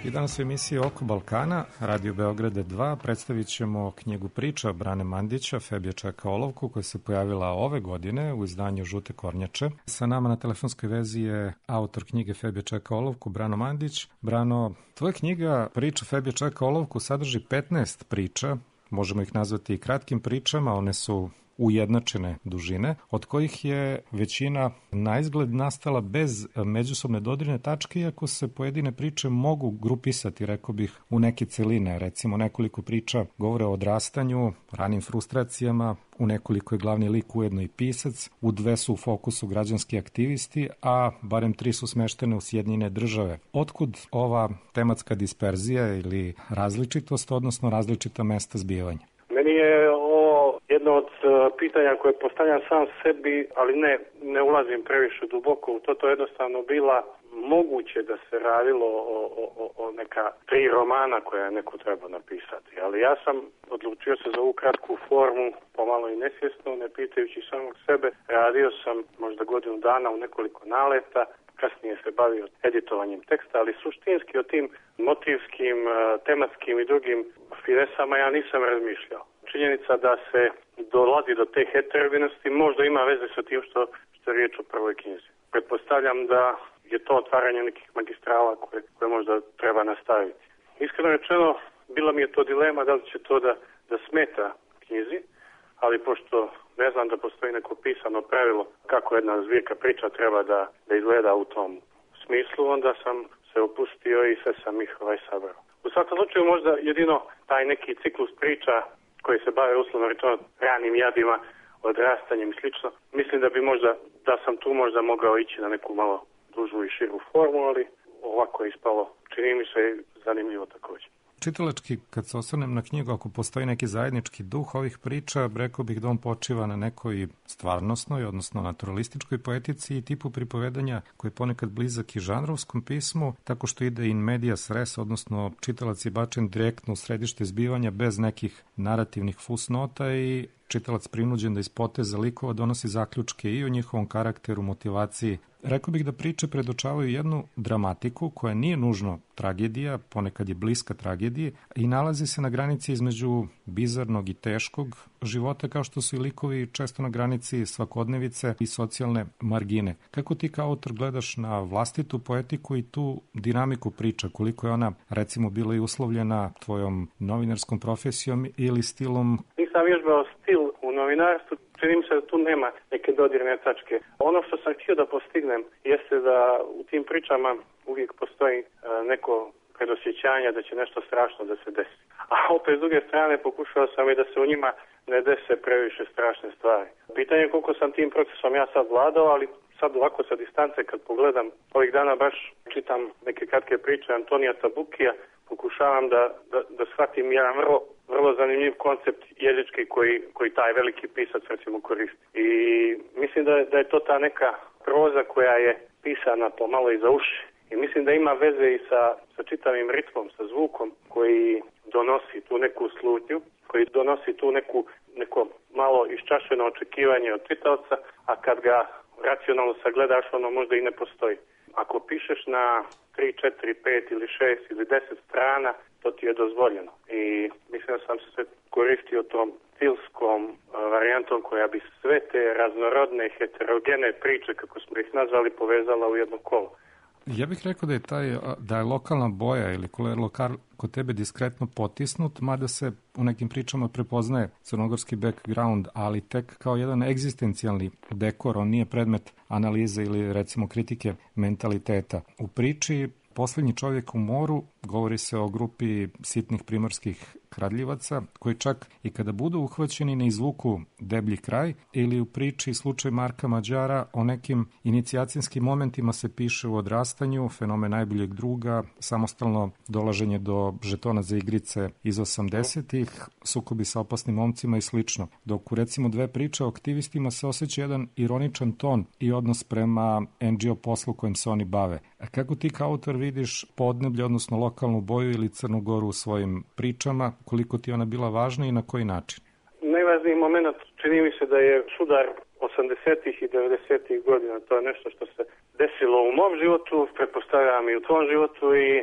D: I danas u emisiji Oko Balkana, Radio Beograda dva, predstavit ćemo knjigu priča Brane Mandića, Febija čeka olovku, koja se pojavila ove godine u izdanju Žute kornjače. Sa nama na telefonskoj vezi je autor knjige Febija čeka olovku, Brano Mandić. Brano, tvoja knjiga Priča Febija čeka olovku sadrži petnaest priča, možemo ih nazvati i kratkim pričama, one su ujednačene dužine, od kojih je većina na izgled nastala bez međusobne dodirne tačke, iako se pojedine priče mogu grupisati, rekao bih, u neke celine. Recimo, nekoliko priča govore o odrastanju, ranim frustracijama, u nekoliko je glavni lik ujedno i pisac, u dve su u fokusu građanski aktivisti, a barem tri su smeštene u Sjedinjene Države. Otkud ova tematska disperzija ili različitost, odnosno različita mesta zbivanja?
F: Meni je ovo jedno od pitanja koje postavljam sam sebi, ali ne, ne ulazim previše duboko u to. To je jednostavno bila moguće da se radilo o, o, o neka tri romana koja je neko treba napisati. Ali ja sam odlučio se za ovu kratku formu, pomalo i nesvjesno, ne pitajući samog sebe. Radio sam možda godinu dana u nekoliko naleta, kasnije se bavio editovanjem teksta, ali suštinski o tim motivskim, tematskim i drugim finesama ja nisam razmišljao. Činjenica da se dolazi do te heterogenosti možda ima veze sa tim što, što je riječ o prvoj knjizi. Pretpostavljam da je to otvaranje nekih magistrala koje, koje možda treba nastaviti. Iskreno rečeno, bila mi je to dilema da li će to da, da smeta knjizi, ali pošto ne znam da postoji neko pisano pravilo kako jedna zbirka priča treba da, da izgleda u tom smislu, onda sam se opustio i sve sam ih ovaj sabrao. U svakom slučaju možda jedino taj neki ciklus priča koji se bave uslovno rečeno ranim jadima, odrastanjem i slično, mislim da bi možda, da sam tu možda mogao ići na neku malo dužu i širu formu, ali ovako je ispalo, čini mi se zanimljivo također.
D: Čitalački, kad se osvrnem na knjigu, ako postoji neki zajednički duh ovih priča, rekao bih da on počiva na nekoj stvarnostnoj, odnosno naturalističkoj poetici i tipu pripovedanja koji je ponekad blizak i žanrovskom pismu, tako što ide in medias res, odnosno čitalac je bačen direktno u središte zbivanja bez nekih narativnih fusnota i čitalac prinuđen da iz poteza likova donosi zaključke i o njihovom karakteru, motivaciji. Rekao bih da priče predočavaju jednu dramatiku koja nije nužno tragedija, ponekad je bliska tragediji i nalazi se na granici između bizarnog i teškog života, kao što su i likovi često na granici svakodnevice i socijalne margine. Kako ti kao autor gledaš na vlastitu poetiku i tu dinamiku priča, koliko je ona recimo bila i uslovljena tvojom novinarskom profesijom ili stilom?
F: Nisam vježbao stil u novinarstvu, čini mi se da tu nema neke dodirne tačke. Ono što sam htio da postignem jeste da u tim pričama uvijek postoji neko predosjećanje da će nešto strašno da se desi. A opet s druge strane pokušao sam i da se u njima ne dese previše strašne stvari. Pitanje je koliko sam tim procesom ja sad vladao, ali sad ovako sa distance kad pogledam, ovih dana baš čitam neke kratke priče Antonija Tabukija, pokušavam da, da, da shvatim jedan vrlo, vrlo zanimljiv koncept jezički koji, koji taj veliki pisac recimo koristi. I mislim da, da je to ta neka proza koja je pisana pomalo iza uši. I mislim da ima veze i sa, sa čitavim ritmom, sa zvukom koji donosi tu neku slutnju, koji donosi tu neku, neko malo iščašeno očekivanje od čitaoca, a kad ga racionalno sagledaš, ono možda i ne postoji. Ako pišeš na tri, četiri, pet ili šest ili deset strana, to ti je dozvoljeno. I mislim da sam se koristio tom stilskom varijantom koja bi sve te raznorodne, heterogene priče, kako smo ih nazvali, povezala u jedno kolo.
D: Ja bih rekao da je, taj, da je lokalna boja ili kolor lokal kod tebe diskretno potisnut, mada se u nekim pričama prepoznaje crnogorski background, ali tek kao jedan egzistencijalni dekor, on nije predmet analize ili recimo kritike mentaliteta. U priči Poslednji čovjek u moru govori se o grupi sitnih primorskih kradljivaca koji čak i kada budu uhvaćeni ne izvuku deblji kraj, ili u priči slučaj Marka Mađara o nekim inicijacijskim momentima se piše u odrastanju, fenomen najboljeg druga, samostalno dolaženje do žetona za igrice iz osamdesetih, sukobi sa opasnim momcima i slično. Dok u recimo dve priče o aktivistima se osjeća jedan ironičan ton i odnos prema en dži o poslu kojim se oni bave. A kako ti kao autor vidiš podneblje, odnosno lokalnu boju ili Crnu Goru u svojim pričama, koliko ti ona bila važna i na koji način?
F: Najvažniji moment čini mi se da je sudar osamdesetih i devedesetih godina. To je nešto što se desilo u mom životu, pretpostavljam i u tvom životu, i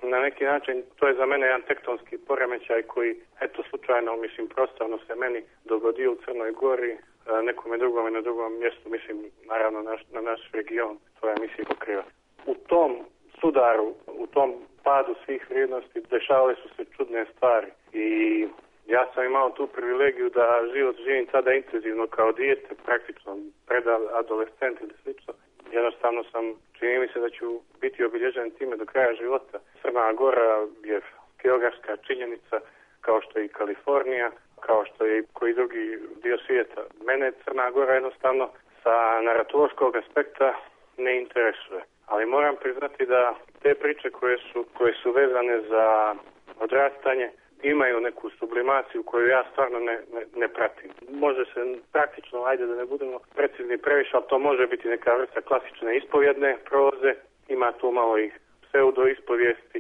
F: na neki način to je za mene jedan tektonski poremećaj koji, eto, slučajno, mislim, prostavno se meni dogodio u Crnoj Gori, nekome drugome na drugom mjestu, mislim, naravno naš, na naš region, to je misli pokriva. U tom sudaru, u tom padu svih vrijednosti dešavale su se čudne stvari i ja sam imao tu privilegiju da život živim tada intenzivno kao dijete, praktično predadolescent ili slično. Jednostavno sam, čini mi se da ću biti obilježen time do kraja života. Crna Gora je geografska činjenica, kao što je i Kalifornija, kao što je i koji drugi dio svijeta. Mene Crna Gora jednostavno sa naratološkog aspekta ne interesuje. Ali moram priznati da te priče koje su, koje su vezane za odrastanje imaju neku sublimaciju koju ja stvarno ne, ne, ne pratim. Može se praktično, ajde da ne budemo precizni previše, ali to može biti neka vrsta klasične ispovjedne proze, ima tu malo i pseudo ispovijesti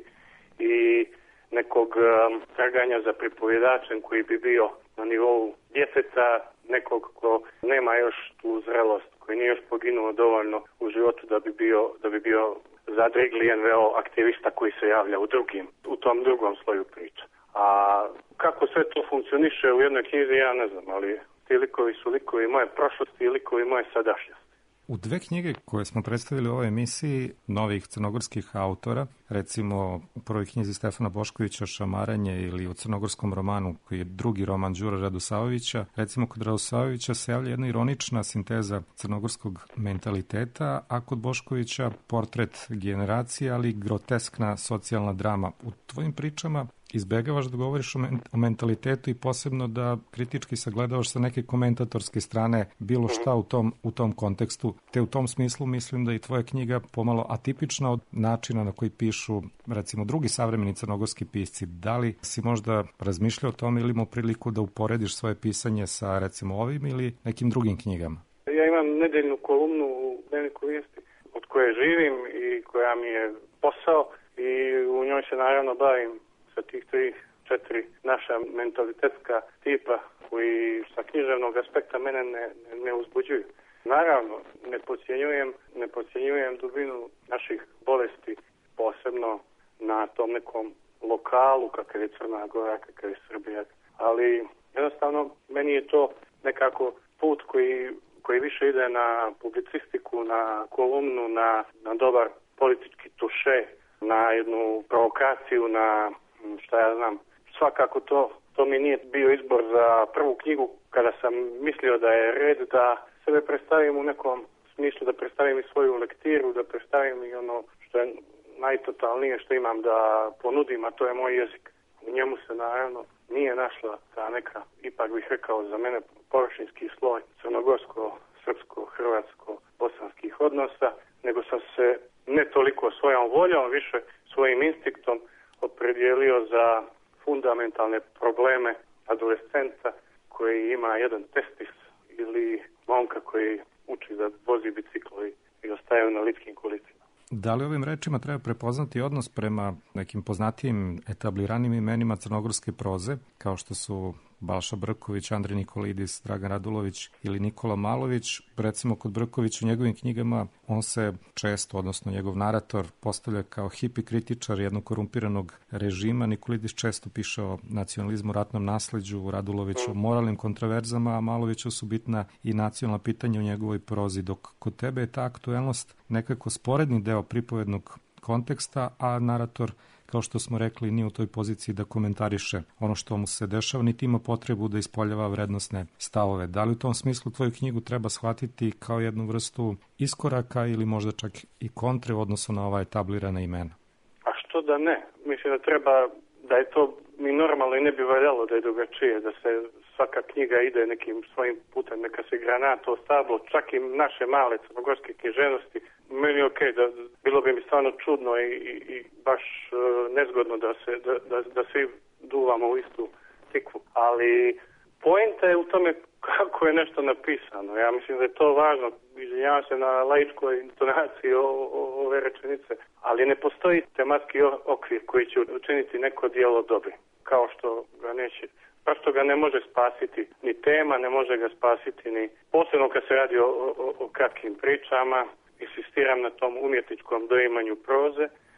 F: i nekog um, traganja za pripovjedačem koji bi bio na nivou djeteta, nekog ko nema još tu zrelost, koji nije još poginuo dovoljno u životu da bi bio, da bi bio zadrigli en ve o aktivista koji se javlja u drugim, u tom drugom sloju priča. A kako sve to funkcioniše u jednoj knjizi, ja ne znam, ali ti likovi su likovi moje prošlosti i likovi moje sadašnjosti.
D: U dve knjige koje smo predstavili u ovoj emisiji novih crnogorskih autora, recimo u prvoj knjizi Stefana Boškovića Šamaranje ili u crnogorskom romanu koji je drugi roman Đure Radosavljevića, recimo kod Radosavljevića se javlja jedna ironična sinteza crnogorskog mentaliteta, a kod Boškovića portret generacije, ali groteskna socijalna drama. U tvojim pričama izbegavaš da govoriš o, men o mentalitetu i posebno da kritički sagledavaš sa neke komentatorske strane bilo šta u tom, u tom kontekstu. Te u tom smislu mislim da je i tvoja knjiga pomalo atipična od načina na koji pišu recimo drugi savremeni crnogorski pisci. Da li si možda razmišljao o tome ili imao priliku da uporediš svoje pisanje sa recimo ovim ili nekim drugim knjigama?
F: Ja imam nedeljnu kolumnu u Dnevniku vijesti od koje živim i koja mi je posao i u njoj se naravno bavim sa tih tri, četiri naša mentalitetska tipa koji sa književnog aspekta mene ne, ne, ne uzbuđuju. Naravno, ne podcjenjujem, ne podcjenjujem dubinu naših bolesti, posebno na tom nekom lokalu kakav je Crna Gora, kakav je Srbija, ali jednostavno meni je to nekako put koji, koji više ide na publicistiku, na kolumnu, na, na dobar politički tuše, na jednu provokaciju, na šta ja znam. Svakako to, to mi nije bio izbor za prvu knjigu kada sam mislio da je red da sebe predstavim u nekom smislu, da predstavim i svoju lektiru, da predstavim i ono što je najtotalnije što imam da ponudim, a to je moj jezik. U njemu se naravno nije našla ta neka, ipak bih rekao za mene, površinski sloj crnogorsko, srpsko, hrvatsko, bosanskih odnosa, nego sam se ne toliko svojom voljom, više svojim instinktom opredijelio za fundamentalne probleme adolescenta koji ima jedan testis ili momka koji uči da vozi biciklo i ostaje na litskim kolicima.
D: Da li ovim rečima treba prepoznati odnos prema nekim poznatijim etabliranim imenima crnogorske proze, kao što su Balša Brković, Andrej Nikolidis, Dragan Radulović ili Nikola Malović? Recimo kod Brkovića u njegovim knjigama on se često, odnosno njegov narator, postavlja kao hipi kritičar jednog korumpiranog režima. Nikolidis često piše o nacionalizmu, ratnom nasleđu, Radulović o moralnim kontraverzama, a Maloviću su bitna i nacionalna pitanja u njegovoj prozi, dok kod tebe je ta aktuelnost nekako sporedni deo pripovednog konteksta, a narator, kao što smo rekli, nije u toj poziciji da komentariše ono što mu se dešava, niti ima potrebu da ispoljava vrednosne stavove. Da li u tom smislu tvoju knjigu treba shvatiti kao jednu vrstu iskoraka ili možda čak i kontre u odnosu na ova etablirana imena?
F: A što da ne? Mislim da treba, da je to mi normalno i ne bi valjalo da je drugačije, da se svaka knjiga ide nekim svojim putem, neka se granata o stablo, čak i naše male crnogorske književnosti. Meni je okej, da bilo bi mi stvarno čudno i, i, i baš uh, nezgodno da se da, da, da svi duvamo u istu tikvu. Ali poenta je u tome kako je nešto napisano. Ja mislim da je to važno. Izvinjavam se na laičkoj intonaciji o, o, ove rečenice, ali ne postoji tematski okvir koji će učiniti neko djelo dobrim, kao što ga neće. Pa što ga ne može spasiti ni tema, ne može ga spasiti ni posebno kad se radi o, o, o kratkim pričama. Insistiram na tom umjetničkom doimanju proze,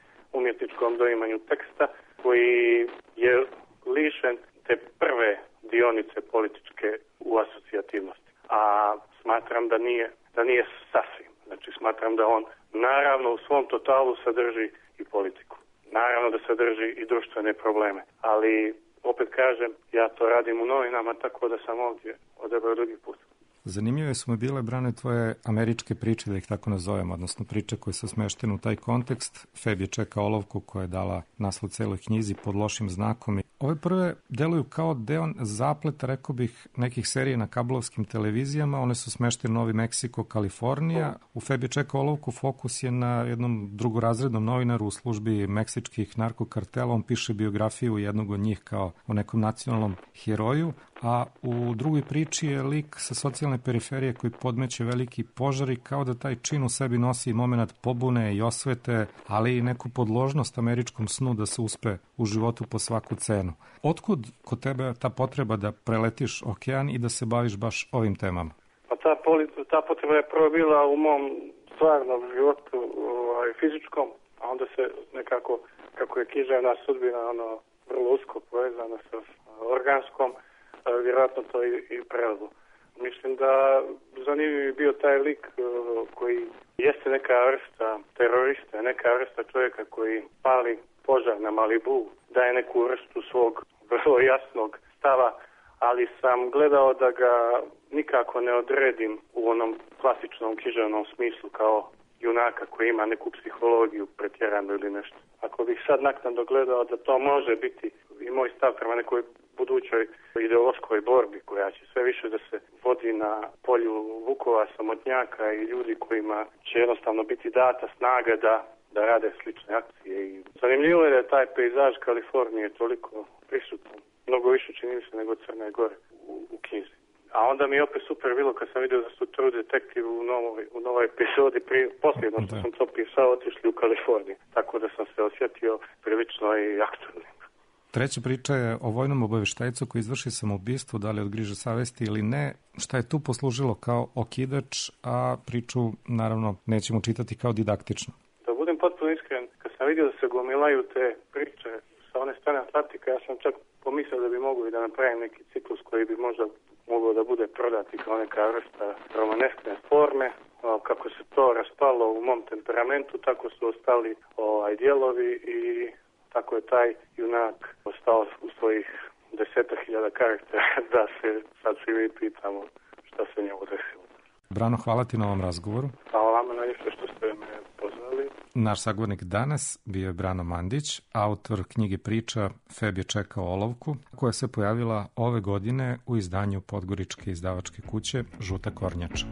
F: umjetničkom doimanju teksta, koji je lišen te prve dionice političke u asocijativnosti. A smatram da nije, da nije sasvim. Znači, smatram da on naravno u svom totalu sadrži i politiku. Naravno da sadrži i društvene probleme. Ali, opet kažem, ja to radim u novinama, tako da sam ovdje odabrao drugi put.
D: Zanimljive su mi bile, Brane, tvoje američke priče, da ih tako nazovem, odnosno priče koje su smeštene u taj kontekst. Febje čeka olovku koja je dala naslov celoj knjizi Pod lošim znakom. Ove prve deluju kao deo zapleta, rekao bih, nekih serija na kablovskim televizijama. One su smeštene u Novi Meksiko, Kalifornija. U Febje čeka olovku fokus je na jednom drugorazrednom novinaru u službi meksičkih narkokartela. On piše biografiju jednog od njih kao o nekom nacionalnom heroju. A u drugoj priči je lik sa socijalne periferije koji podmeće veliki požar i kao da taj čin u sebi nosi moment pobune i osvete, ali i neku podložnost američkom snu da se uspe u životu po svaku cenu. Otkud kod tebe ta potreba da preletiš okean i da se baviš baš ovim temama?
F: Pa ta, ta potreba je prvo bila u mom stvarnom životu, ovaj, fizičkom, a onda se nekako, kako je književna sudbina, ono, vrlo usko povezana sa organskom, vjerojatno to i, i prelazilo. Mislim da zanimljiv je bio taj lik koji jeste neka vrsta terorista, neka vrsta čovjeka koji pali požar na Malibu, daje neku vrstu svog vrlo jasnog stava, ali sam gledao da ga nikako ne odredim u onom klasičnom književnom smislu kao junaka koji ima neku psihologiju pretjeranu ili nešto. Ako bih sad naknadno gledao da to može biti i moj stav prema nekoj budućoj ideološkoj borbi koja će sve više da se vodi na polju vukova, samotnjaka i ljudi kojima će jednostavno biti data snaga da, da rade slične akcije. I zanimljivo je da je taj pejzaž Kalifornije toliko prisutan, mnogo više čini mi se nego Crne Gore u, u knjizi. A onda mi je opet super bilo kad sam vidio da su True Detective u novoj, u novoj epizodi, prije, posljedno što sam to pisao, otišli u Kaliforniju. Tako da sam se osjetio prilično i aktualnim.
D: Treća priča je o vojnom obaveštajcu koji izvrši samoubistvo, da li od griže savesti ili ne. Šta je tu poslužilo kao okidač, a priču, naravno, nećemo čitati kao didaktično.
F: Da budem potpuno iskren, kad sam vidio da se gomilaju te priče sa one strane Atlantika, ja sam čak pomislio da bi mogu i da napravim neki ciklus koji bi možda mogao da bude prodati kao neka vrsta romaneskne forme. Kako se to raspalo u mom temperamentu, tako su ostali ovaj, dijelovi i tako je taj junak ostao u svojih desetak hiljada karaktera da se sad svi mi pitamo šta se njemu desilo.
D: Brano, hvala ti na ovom razgovoru.
F: Hvala vama najviše što ste me pozvali.
D: Naš sagovornik danas bio je Brano Mandić, autor knjige priča Febje čeka olovku, koja se pojavila ove godine u izdanju podgoričke izdavačke kuće Žuta kornjača.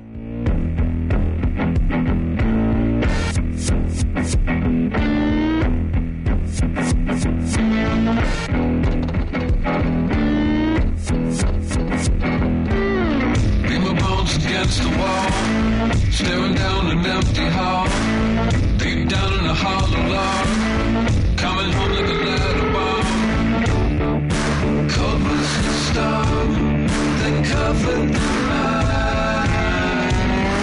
G: Against the wall, staring down an empty hall, deep down in a hollow log, coming home like a ladder bomb. Cold was the storm that covered the night.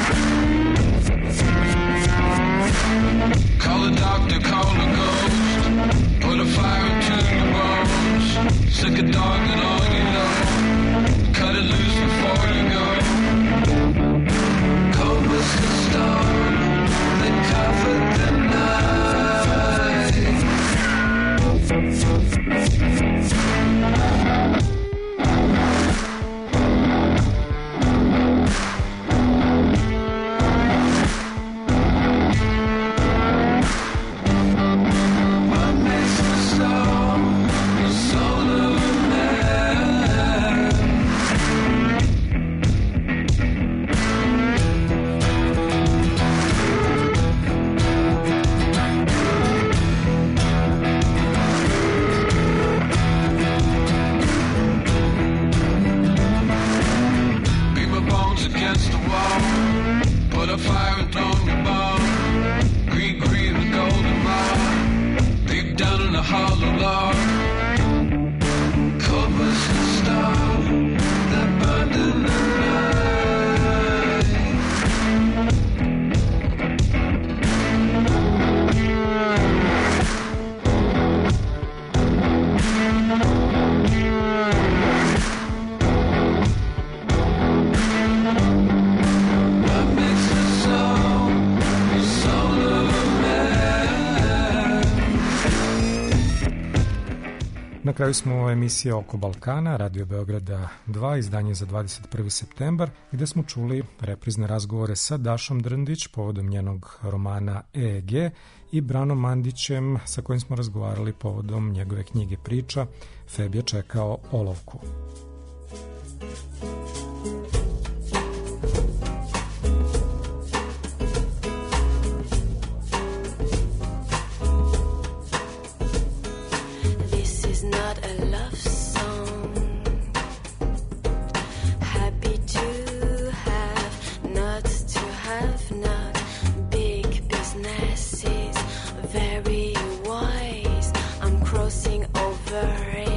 G: Call a doctor, call a ghost, put a fire into the bones, sick a dog and all you know, cut it loose before you go. Cold was the storm that covered the night.
D: Na kraju smo emisije Oko Balkana, Radio Beograda dva, izdanje za dvadeset prvi septembar, gde smo čuli reprizne razgovore sa Dašom Drndić povodom njenog romana E E G i Branom Mandićem sa kojim smo razgovarali povodom njegove knjige priča Feb je čekao olovku.
H: Very wise, I'm crossing over it.